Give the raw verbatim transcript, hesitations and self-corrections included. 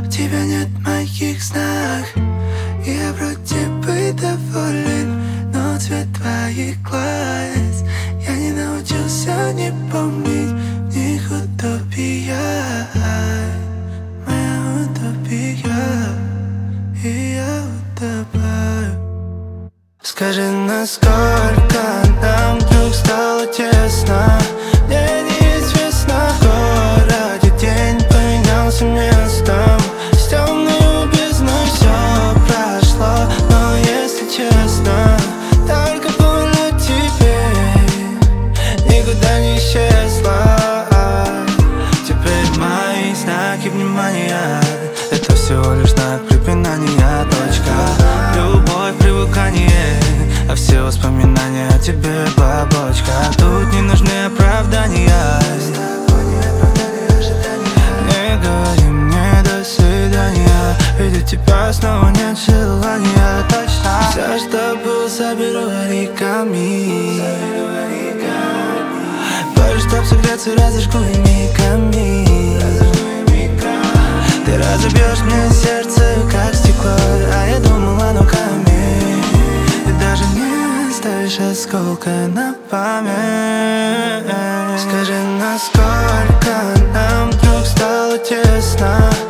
тебя нет в моих снах. Я вроде бы доволен, но цвет твоих глаз я не научился не помнить. В них утопия, моя утопия, и я утопаю. Скажи, насколько нам вдруг стало тесно. Мне неизвестно, в городе день поменялся местом. С темной бездной все прошло, но если честно, только боль от теперь никуда не исчезла. Теперь мои знаки внимания — это всего лишь знак препинания. Точка, любовь, привыкание, а все воспоминания о тебе бабочка. Тут не нужны оправдания. Не говори мне до свидания, ведь у тебя снова нет желания. Точно, все, что было, заберу оригами. Позже, чтоб согреться, разожгу ими камин. Ты разобьешь мне сердце, как стекло, а я думал, оно камень. И даже не оставишь осколка на память. Скажи, насколько нам вдруг стало тесно.